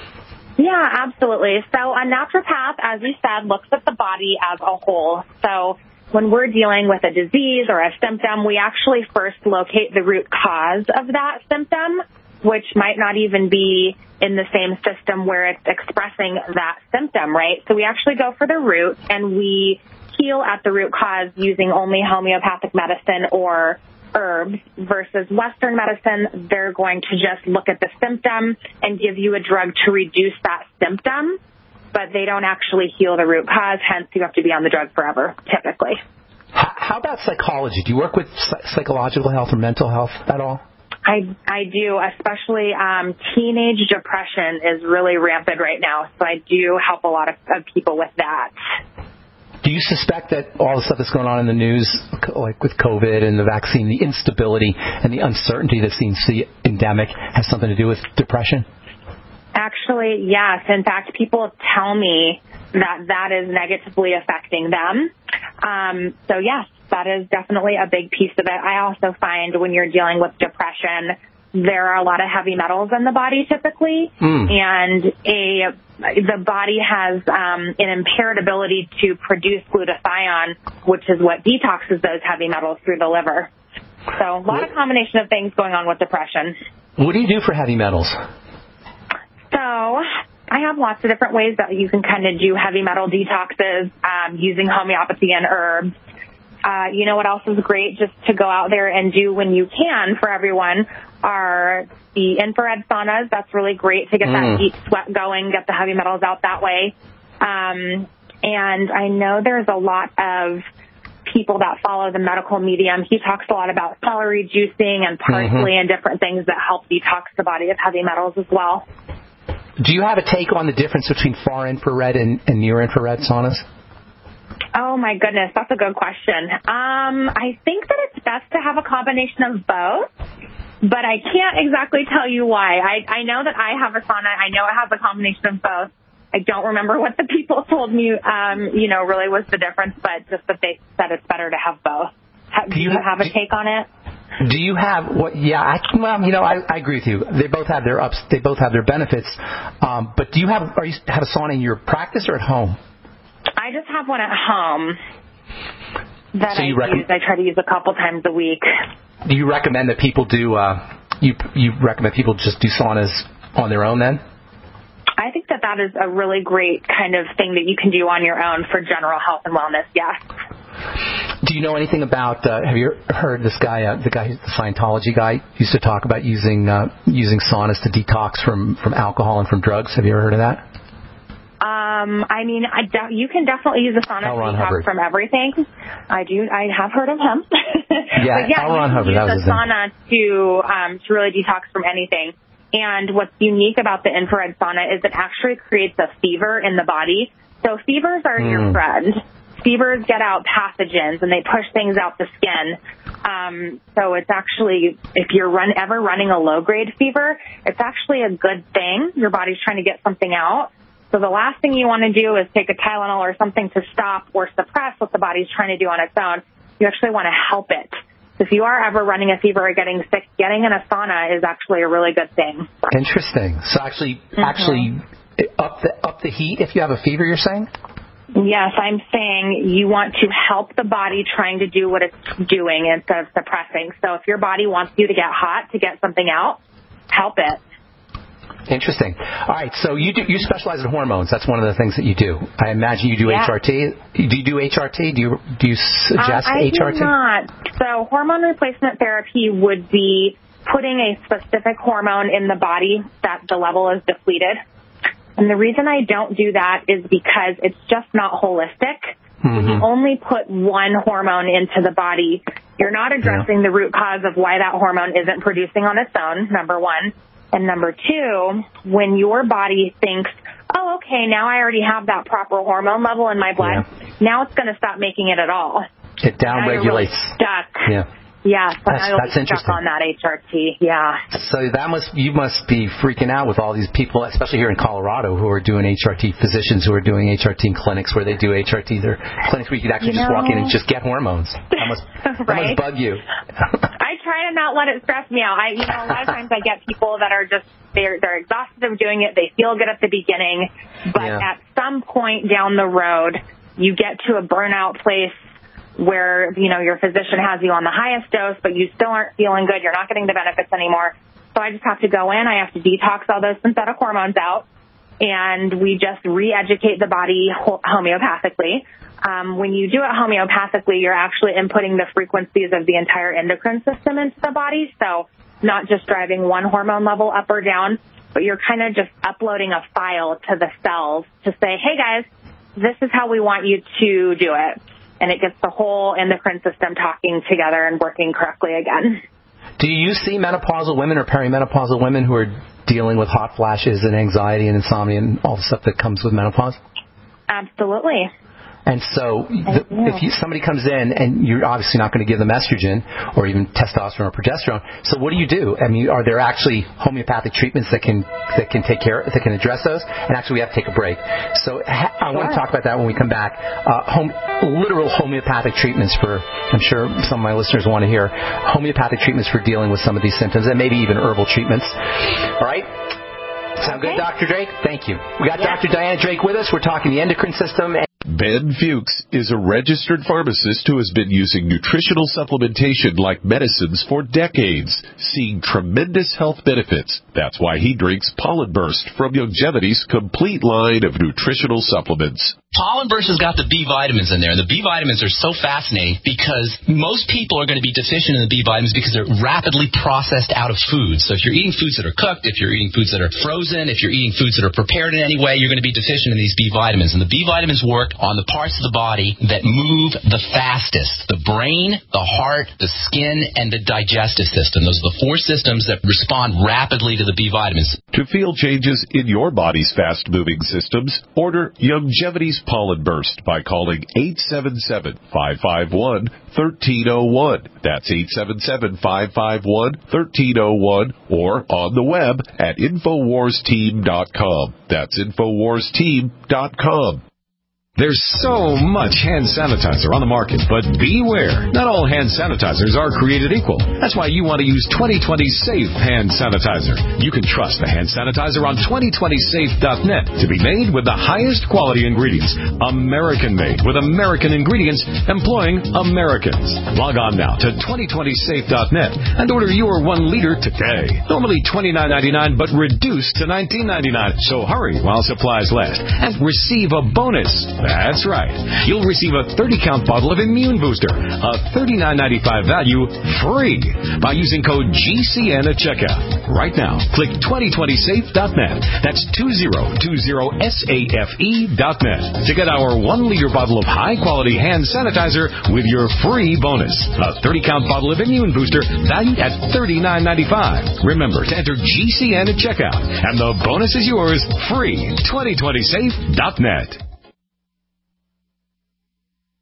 Yeah, absolutely. So a naturopath, as you said, looks at the body as a whole. So when we're dealing with a disease or a symptom, we actually first locate the root cause of that symptom, which might not even be in the same system where it's expressing that symptom, right? So we actually go for the root, and we heal at the root cause using only homeopathic medicine or herbs versus Western medicine. They're going to just look at the symptom and give you a drug to reduce that symptom, but they don't actually heal the root cause. Hence, you have to be on the drug forever, typically. How about psychology? Do you work with psychological health or mental health at all? I, I do, especially um, teenage depression is really rampant right now, so I do help a lot of, of people with that. Do you suspect that all the stuff that's going on in the news, like with COVID and the vaccine, the instability and the uncertainty that seems to be endemic, has something to do with depression? Actually, yes. In fact, people tell me that that is negatively affecting them. Um, so, yes, that is definitely a big piece of it. I also find when you're dealing with depression, there are a lot of heavy metals in the body typically, mm. and a the body has um, an impaired ability to produce glutathione, which is what detoxes those heavy metals through the liver. So a lot what? of combination of things going on with depression. What do you do for heavy metals? So I have lots of different ways that you can kind of do heavy metal detoxes um, using homeopathy and herbs. Uh, you know what else is great just to go out there and do when you can for everyone are the infrared saunas. That's really great to get mm. that deep sweat going, get the heavy metals out that way. Um, and I know there's a lot of people that follow the medical medium. He talks a lot about celery juicing and parsley mm-hmm. and different things that help detox the body of heavy metals as well. Do you have a take on the difference between far infrared and, and near infrared saunas? Oh, my goodness. That's a good question. Um, I think that it's best to have a combination of both, but I can't exactly tell you why. I, I know that I have a sauna. I know it has a combination of both. I don't remember what the people told me, um, you know, really was the difference, but just that they said it's better to have both. Do you, do you have a take on it? Do you have what? Yeah, I, well, you know, I, I agree with you. They both have their ups. They both have their benefits. Um, but do you have? Are you have a sauna in your practice or at home? I just have one at home that so I rec- use. I try to use a couple times a week. Do you recommend that people do? Uh, you you recommend people just do saunas on their own then? I think that that is a really great kind of thing that you can do on your own for general health and wellness. Yes. Do you know anything about? Uh, have you heard this guy? Uh, the guy, the Scientology guy, used to talk about using uh, using saunas to detox from, from alcohol and from drugs. Have you ever heard of that? Um, I mean, I de- you can definitely use a sauna L. to Ron detox Hubbard. from everything. I do. I have heard of him. Yeah, but yeah, L. Ron you Hubbard. can That was use his a sauna to um, to really detox from anything. And what's unique about the infrared sauna is it actually creates a fever in the body. So fevers are mm. your friend. fevers get out pathogens and they push things out the skin. Um, so it's actually, if you're run, ever running a low-grade fever, it's actually a good thing. Your body's trying to get something out. So the last thing you want to do is take a Tylenol or something to stop or suppress what the body's trying to do on its own. You actually want to help it. So if you are ever running a fever or getting sick, getting in a sauna is actually a really good thing. Interesting. So actually, mm-hmm. actually up the up the heat if you have a fever, you're saying? Yes, I'm saying you want to help the body trying to do what it's doing instead of suppressing. So if your body wants you to get hot to get something out, help it. Interesting. All right, so you do, you specialize in hormones. That's one of the things that you do. I imagine you do yeah. H R T. Do you do H R T? Do you do you suggest um, I H R T? I do not. So hormone replacement therapy would be putting a specific hormone in the body that the level is depleted. And the reason I don't do that is because it's just not holistic. Mm-hmm. When you only put one hormone into the body, you're not addressing yeah. the root cause of why that hormone isn't producing on its own, number one. And number two, when your body thinks, oh, okay, now I already have that proper hormone level in my blood, yeah. now it's going to stop making it at all. It downregulates. Really stuck. Yeah. Yeah, so that's, I that's was stuck on that H R T. Yeah. So that must you must be freaking out with all these people, especially here in Colorado, who are doing H R T, physicians who are doing H R T clinics where they do H R T. They're clinics where you could actually you just know, walk in and just get hormones. That must, that right? must bug you. I try to not let it stress me out. I, you know, a lot of times I get people that are just they're they're exhausted of doing it. They feel good at the beginning, but yeah. at some point down the road, you get to a burnout place where, you know, your physician has you on the highest dose, but you still aren't feeling good. You're not getting the benefits anymore. So I just have to go in. I have to detox all those synthetic hormones out, and we just re-educate the body homeopathically. Um, when you do it homeopathically, you're actually inputting the frequencies of the entire endocrine system into the body. So not just driving one hormone level up or down, but you're kind of just uploading a file to the cells to say, hey, guys, this is how we want you to do it. And it gets the whole endocrine system talking together and working correctly again. Do you see menopausal women or perimenopausal women who are dealing with hot flashes and anxiety and insomnia and all the stuff that comes with menopause? Absolutely. And so the, if you, somebody comes in and you're obviously not going to give them estrogen or even testosterone or progesterone, so what do you do? I mean, are there actually homeopathic treatments that can that can take care that can address those? And actually, we have to take a break. So ha- I sure. want to talk about that when we come back. Uh, home, literal homeopathic treatments for, I'm sure some of my listeners want to hear, homeopathic treatments for dealing with some of these symptoms and maybe even herbal treatments. All right? Sound okay. good, Doctor Drake? Thank you. We got yeah. Doctor Diana Drake with us. We're talking the endocrine system. And Ben Fuchs is a registered pharmacist who has been using nutritional supplementation like medicines for decades, seeing tremendous health benefits. That's why he drinks Pollen Burst from Youngevity's complete line of nutritional supplements. Pollen Burst has got the B vitamins in there, and the B vitamins are so fascinating because most people are going to be deficient in the B vitamins because they're rapidly processed out of food. So if you're eating foods that are cooked, if you're eating foods that are frozen, if you're eating foods that are prepared in any way, you're going to be deficient in these B vitamins. And the B vitamins work on the parts of the body that move the fastest: the brain, the heart, the skin, and the digestive system. Those are the four systems that respond rapidly to the B vitamins. To feel changes in your body's fast-moving systems, order Youngevity's Pollen Burst by calling eight seven seven, five five one, one three zero one. That's eight seven seven, five five one, one three zero one, or on the web at infowars team dot com. That's infowars team dot com. There's so much hand sanitizer on the market, but beware. Not all hand sanitizers are created equal. That's why you want to use twenty twenty Safe Hand Sanitizer. You can trust the hand sanitizer on twenty twenty safe dot net to be made with the highest quality ingredients. American-made with American ingredients employing Americans. Log on now to twenty twenty safe dot net and order your one liter today. Normally twenty-nine ninety-nine, but reduced to nineteen ninety-nine. So hurry while supplies last and receive a bonus. That's right. You'll receive a thirty count bottle of Immune Booster, a thirty-nine ninety-five value, free by using code G C N at checkout. Right now, click twenty twenty safe dot net. That's twenty twenty safe dot net to get our one liter bottle of high-quality hand sanitizer with your free bonus. A thirty count bottle of Immune Booster valued at thirty-nine ninety-five. Remember to enter G C N at checkout, and the bonus is yours free. twenty twenty safe dot net.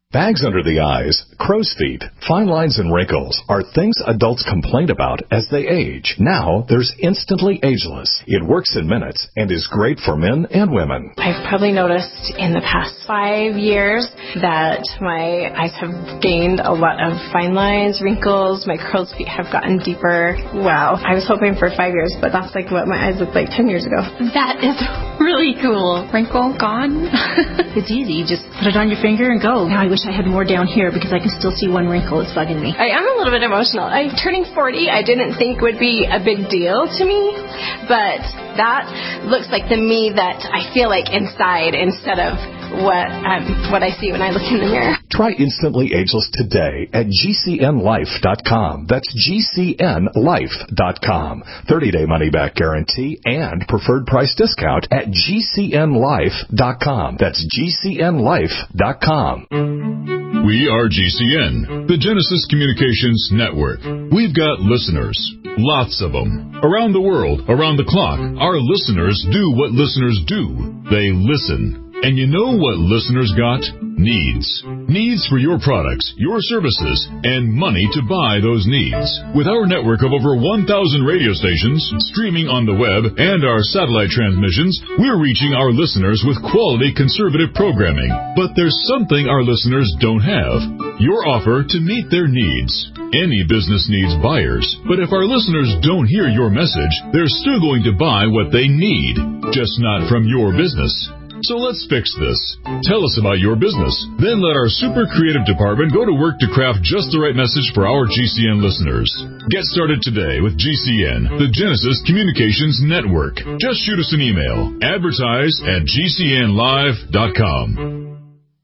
Bags under the eyes, crow's feet, fine lines and wrinkles are things adults complain about as they age. Now there's Instantly Ageless. It works in minutes and is great for men and women. I've probably noticed in the past five years that my eyes have gained a lot of fine lines, wrinkles, my crow's feet have gotten deeper. Wow. I was hoping for five years, but that's like what my eyes looked like ten years ago. That is really cool. Wrinkle gone. It's easy. You just put it on your finger and go. Now I wish I had more down here because I can still see one wrinkle. It's bugging me. I am a little bit emotional. I'm turning forty. I didn't think would be a big deal to me, but that looks like the me that I feel like inside instead of what um, what I see when I look in the mirror. Try Instantly Ageless today at G C N life dot com. That's G C N life dot com. thirty-day money-back guarantee and preferred price discount at G C N life dot com. That's G C N life dot com. We are G C N, the Genesis Communications Network. We've got listeners, lots of them. Around the world, around the clock, our listeners do what listeners do. They listen. And you know what listeners got? Needs. Needs for your products, your services, and money to buy those needs. With our network of over one thousand radio stations, streaming on the web, and our satellite transmissions, we're reaching our listeners with quality conservative programming. But there's something our listeners don't have. Your offer to meet their needs. Any business needs buyers, but if our listeners don't hear your message, they're still going to buy what they need, just not from your business. So let's fix this. Tell us about your business. Then let our super creative department go to work to craft just the right message for our G C N listeners. Get started today with G C N, the Genesis Communications Network. Just shoot us an email. Advertise at G C N live dot com.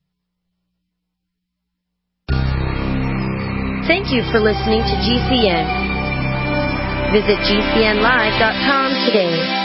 Thank you for listening to G C N. Visit G C N live dot com today.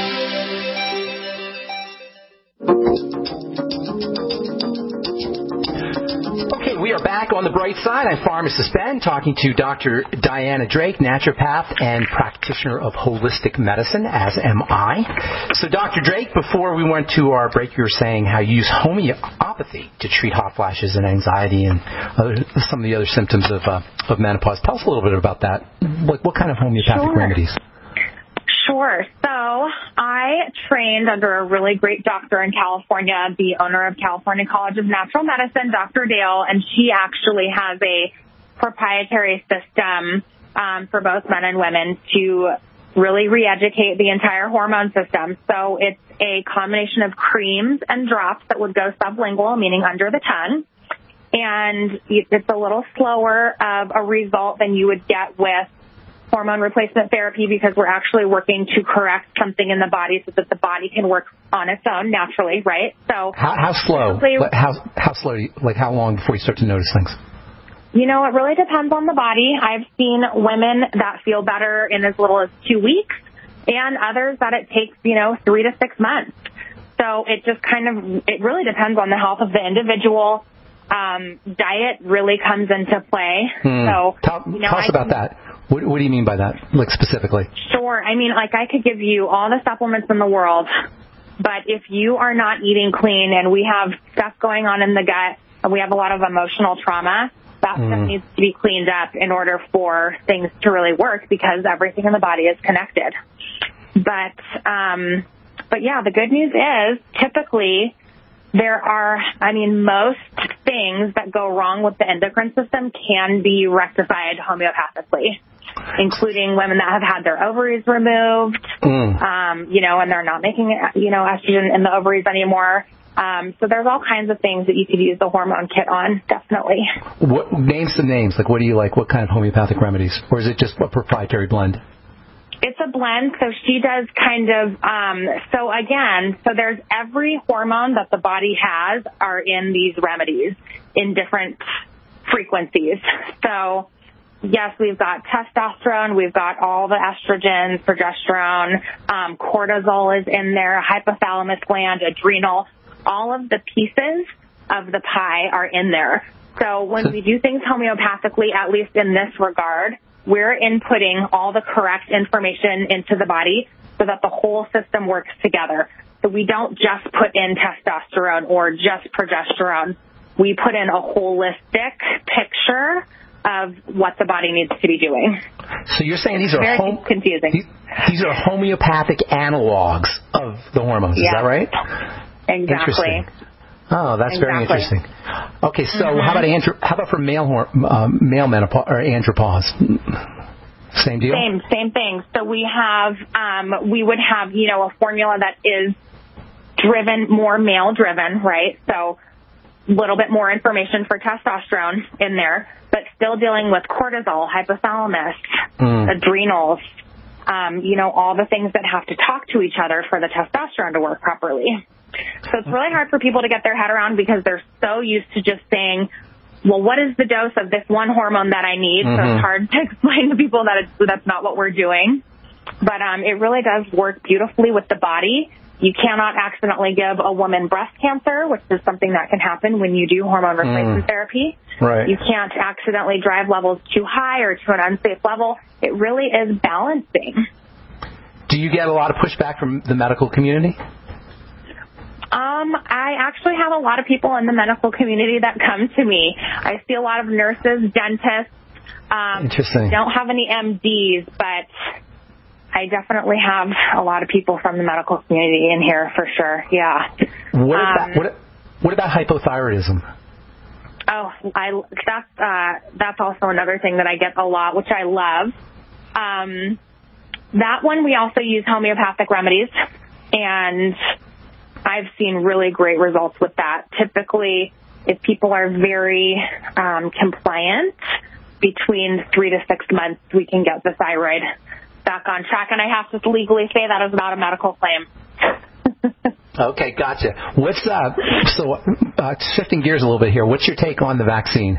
Okay, we are back on the bright side. I'm Pharmacist Ben, talking to Doctor Diana Drake, naturopath and practitioner of holistic medicine, as am I. So, Doctor Drake, before we went to our break, you were saying how you use homeopathy to treat hot flashes and anxiety and other, some of the other symptoms of uh, of menopause. Tell us a little bit about that. What, what kind of homeopathic Sure. remedies? Sure. So I trained under a really great doctor in California, the owner of California College of Natural Medicine, Doctor Dale, and she actually has a proprietary system um, for both men and women to really re-educate the entire hormone system. So it's a combination of creams and drops that would go sublingual, meaning under the tongue. And it's a little slower of a result than you would get with hormone replacement therapy because we're actually working to correct something in the body so that the body can work on its own naturally, right? So how, how slow? How how slow? Do you, like how long before you start to notice things? You know, it really depends on the body. I've seen women that feel better in as little as two weeks, and others that it takes you know three to six months. So it just kind of it really depends on the health of the individual. Um, diet really comes into play. Hmm. So tell, you know, tell us I about can, that. What, what do you mean by that, like specifically? Sure. I mean, like I could give you all the supplements in the world, but if you are not eating clean and we have stuff going on in the gut and we have a lot of emotional trauma, that mm. stuff needs to be cleaned up in order for things to really work because everything in the body is connected. But, um, but yeah, the good news is typically there are, I mean, most things that go wrong with the endocrine system can be rectified homeopathically, including women that have had their ovaries removed, mm. um, you know, and they're not making, you know, estrogen in the ovaries anymore. Um, so there's all kinds of things that you could use the hormone kit on, definitely. What names some names? Like, what do you like? What kind of homeopathic remedies? Or is it just a proprietary blend? It's a blend, so she does kind of, um, so again, so there's every hormone that the body has are in these remedies in different frequencies. So, yes, we've got testosterone, we've got all the estrogens, progesterone, um, cortisol is in there, hypothalamus gland, adrenal, all of the pieces of the pie are in there. So when we do things homeopathically, at least in this regard, we're inputting all the correct information into the body so that the whole system works together. So we don't just put in testosterone or just progesterone we put in a holistic picture of what the body needs to be doing. So you're saying these are very hom- confusing. These, these are homeopathic analogs of the hormones. Yeah. Is that right? Exactly. Interesting. Oh, that's exactly. very interesting. Okay, so mm-hmm. how about andro- how about for male hor- um, male menopause or andropause? Same deal. Same same thing. So we have um, we would have you know a formula that is driven more male driven, right? So a little bit more information for testosterone in there, but still dealing with cortisol, hypothalamus, mm. adrenals, um, you know, all the things that have to talk to each other for the testosterone to work properly. So it's really hard for people to get their head around because they're so used to just saying, well, what is the dose of this one hormone that I need? Mm-hmm. So it's hard to explain to people that it's, that's not what we're doing. But um, it really does work beautifully with the body. You cannot accidentally give a woman breast cancer, which is something that can happen when you do hormone replacement mm. therapy. Right. You can't accidentally drive levels too high or to an unsafe level. It really is balancing. Do you get a lot of pushback from the medical community? Um, I actually have a lot of people in the medical community that come to me. I see a lot of nurses, dentists. Um, Interesting. Don't have any M Ds, but I definitely have a lot of people from the medical community in here for sure. Yeah. What um, about what, what about hypothyroidism? Oh, I that's uh, that's also another thing that I get a lot, which I love. Um, that one we also use homeopathic remedies, and I've seen really great results with that. Typically, if people are very um, compliant, between three to six months, we can get the thyroid back on track. And I have to legally say that is not a medical claim. Okay, gotcha. What's uh, so uh, shifting gears a little bit here? What's your take on the vaccine?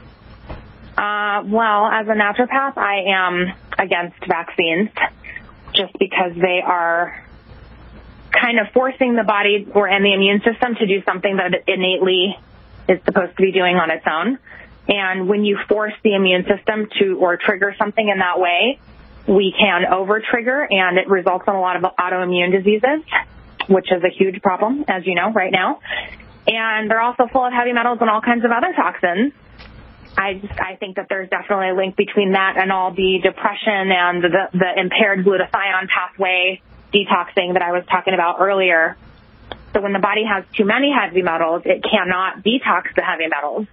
Uh, well, as a naturopath, I am against vaccines, just because they are kind of forcing the body or and the immune system to do something that it innately is supposed to be doing on its own. And when you force the immune system to or trigger something in that way, we can over-trigger, and it results in a lot of autoimmune diseases, which is a huge problem, as you know, right now. And they're also full of heavy metals and all kinds of other toxins. I just, I think that there's definitely a link between that and all the depression and the, the impaired glutathione pathway detoxing that I was talking about earlier. So when the body has too many heavy metals, it cannot detox the heavy metals.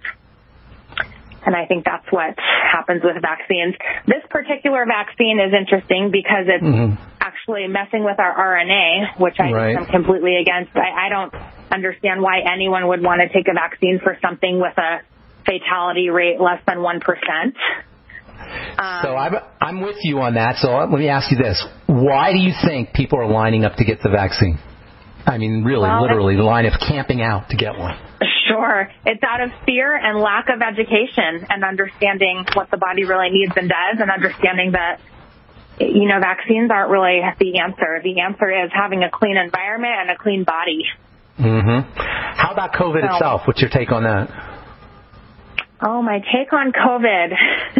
And I think that's what happens with vaccines. This particular vaccine is interesting because it's mm-hmm. actually messing with our R N A, which I right. am completely against. I, I don't understand why anyone would want to take a vaccine for something with a fatality rate less than one percent. Um, so I'm, I'm with you on that. So let me ask you this. Why do you think people are lining up to get the vaccine? I mean, really, well, literally, the line of camping out to get one. Sure. It's out of fear and lack of education and understanding what the body really needs and does, and understanding that, you know, vaccines aren't really the answer. The answer is having a clean environment and a clean body. Mm-hmm. How about COVID so, itself? What's your take on that? Oh, my take on COVID.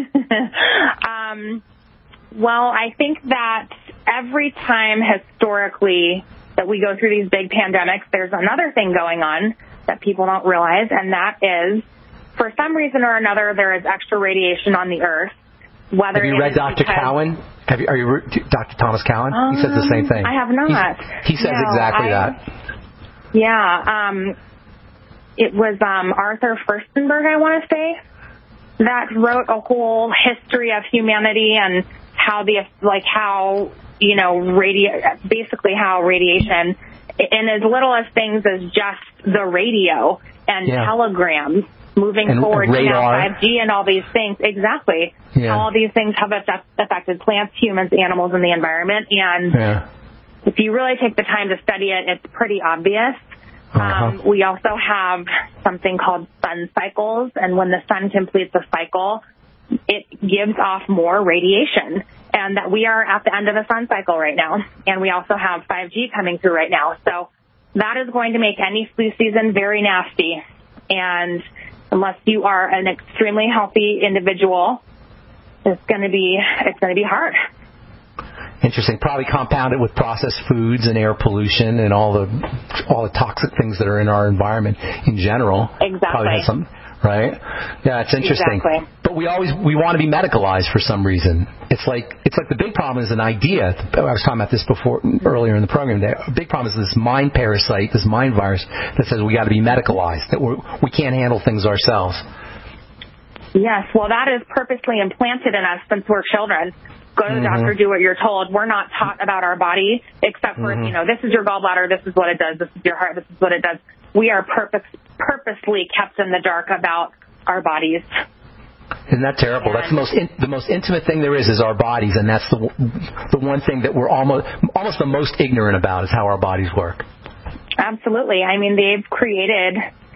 um, well, I think that every time historically that we go through these big pandemics, there's another thing going on that people don't realize, and that is, for some reason or another, there is extra radiation on the Earth. Whether have you read Doctor Cowan? Have you, are you Doctor Thomas Cowan? Um, he says the same thing. I have not. He's, he says no, exactly I, that. Yeah. Um, it was um, Arthur Furstenberg, I want to say, that wrote a whole history of humanity and how the like how you know radi- basically how radiation. In as little as things as just the radio and yeah. telegrams moving and, forward and to now five G and all these things. Exactly. Yeah. How all these things have affected plants, humans, animals, and the environment. And yeah. if you really take the time to study it, it's pretty obvious. Uh-huh. Um, we also have something called sun cycles, and when the sun completes a cycle, it gives off more radiation. And that we are at the end of a sun cycle right now. And we also have five G coming through right now. So that is going to make any flu season very nasty. And unless you are an extremely healthy individual, it's going to be, it's going to be hard. Interesting. Probably compounded with processed foods and air pollution and all the all the toxic things that are in our environment in general. Exactly. Probably has some, right? Yeah, it's interesting. Exactly. But we always we want to be medicalized for some reason. It's like it's like the big problem is an idea. I was talking about this before earlier in the program. The big problem is this mind parasite, this mind virus that says we got to be medicalized, that we're, we can't handle things ourselves. Yes, well, that is purposely implanted in us since we're children. Go to the Mm-hmm. doctor, do what you're told. We're not taught about our body, except for, Mm-hmm. you know, this is your gallbladder, this is what it does, this is your heart, this is what it does. We are purpose, purposely kept in the dark about our bodies. Isn't that terrible? That's the most in, the most intimate thing there is is our bodies, and that's the the one thing that we're almost almost the most ignorant about is how our bodies work. Absolutely. I mean, they've created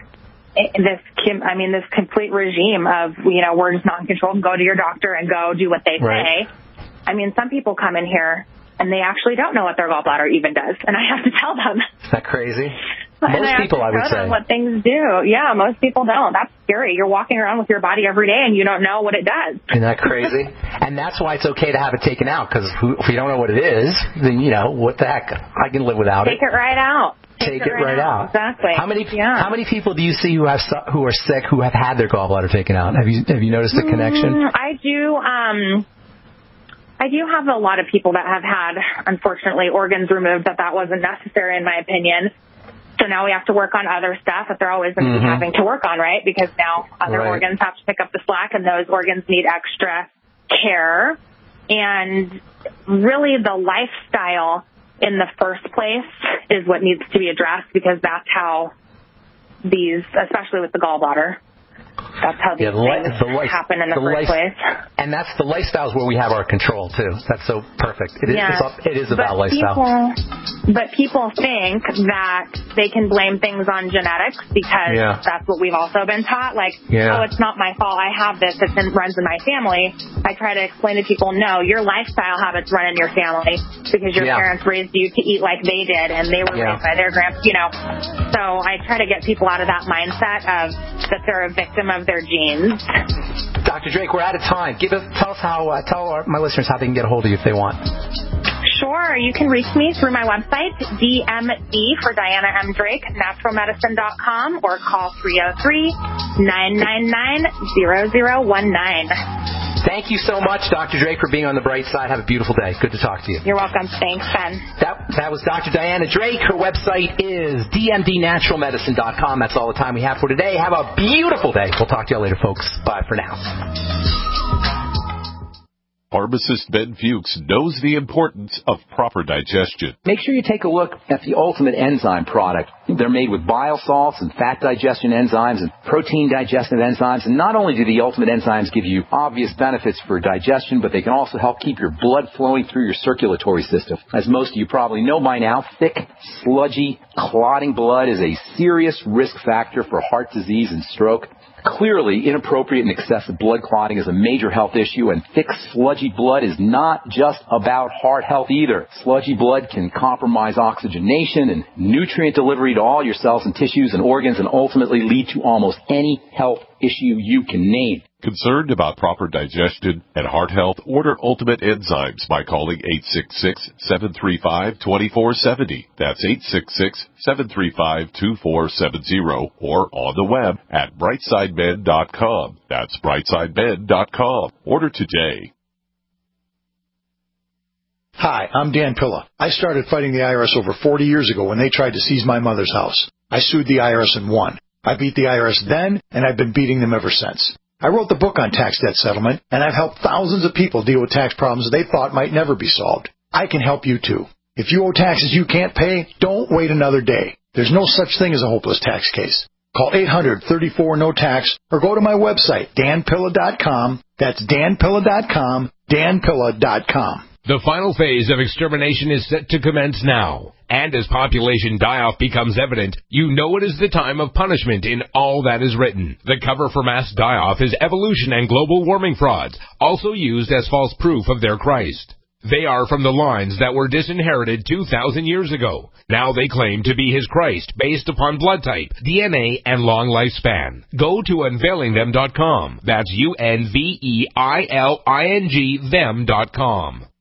this, I mean, this complete regime of, you know, we're just not in control. Go to your doctor and go do what they Right. say. I mean, some people come in here and they actually don't know what their gallbladder even does, and I have to tell them. Isn't that crazy? And Most I people, I would have to show say. them what things do. Yeah, most people don't. That's scary. You're walking around with your body every day and you don't know what it does. Isn't that crazy? And that's why it's okay to have it taken out, because if you don't know what it is, then, you know, what the heck? I can live without Take it. it right out. Take, it right, out. Exactly. How many Yeah. How many people do you see who have su- who are sick who have had their gallbladder taken out? Have you Have you noticed a connection? Mm, I do. Um, I do have a lot of people that have had, unfortunately, organs removed that that wasn't necessary, in my opinion. So now we have to work on other stuff that they're always going to Mm-hmm. be having to work on, right? Because now other Right. organs have to pick up the slack, and those organs need extra care. And really, the lifestyle in the first place is what needs to be addressed, because that's how these, especially with the gallbladder, that's how these Yeah, the li- things the life- happen in the, the first life- place. And that's the lifestyles where we have our control too. That's so perfect. It is. Yeah. It's up, it is about but lifestyle. People, but people think that they can blame things on genetics because Yeah. that's what we've also been taught. Like, Yeah. oh, it's not my fault. I have this. It runs in my family. I try to explain to people, no, your lifestyle habits run in your family because your Yeah. parents raised you to eat like they did, and they were Yeah. raised by their grandparents. You know, so I try to get people out of that mindset of that they're a victim of their genes. Doctor Drake, we're out of time. Give us, tell us how, uh, tell our, my listeners how they can get a hold of you if they want. Sure. You can reach me through my website, D M D for Diana M. Drake, natural medicine dot com, or call three oh three, nine nine nine, zero zero one nine. Thank you so much, Doctor Drake, for being on the bright side. Have a beautiful day. Good to talk to you. You're welcome. Thanks, Ben. That, that was Doctor Diana Drake. Her website is D M D natural medicine dot com. That's all the time we have for today. Have a beautiful day. We'll talk to you later, folks. Bye for now. Pharmacist Ben Fuchs knows the importance of proper digestion. Make sure you take a look at the Ultimate Enzyme product. They're made with bile salts and fat digestion enzymes and protein digestive enzymes. And not only do the Ultimate Enzymes give you obvious benefits for digestion, but they can also help keep your blood flowing through your circulatory system. As most of you probably know by now, thick, sludgy, clotting blood is a serious risk factor for heart disease and stroke. Clearly, inappropriate and excessive blood clotting is a major health issue, and thick, sludgy blood is not just about heart health either. Sludgy blood can compromise oxygenation and nutrient delivery to all your cells and tissues and organs, and ultimately lead to almost any health issue you can name. Concerned about proper digestion and heart health? Order Ultimate Enzymes by calling eight six six, seven three five, two four seven zero. That's eight six six, seven three five, two four seven zero, or on the web at brightside med dot com. That's brightside med dot com. Order today. Hi, I'm Dan Pilla. I started fighting the I R S over forty years ago when they tried to seize my mother's house. I sued the I R S and won. I beat the I R S then, and I've been beating them ever since. I wrote the book on tax debt settlement, and I've helped thousands of people deal with tax problems they thought might never be solved. I can help you too. If you owe taxes you can't pay, don't wait another day. There's no such thing as a hopeless tax case. Call eight hundred, thirty-four, no tax, or go to my website, dan pilla dot com. That's dan pilla dot com, dan pilla dot com. The final phase of extermination is set to commence now. And as population die-off becomes evident, you know it is the time of punishment in all that is written. The cover for mass die-off is evolution and global warming frauds, also used as false proof of their Christ. They are from the lines that were disinherited two thousand years ago. Now they claim to be his Christ based upon blood type, D N A, and long lifespan. Go to unveiling them dot com. That's U N V E I L I N G them dot com.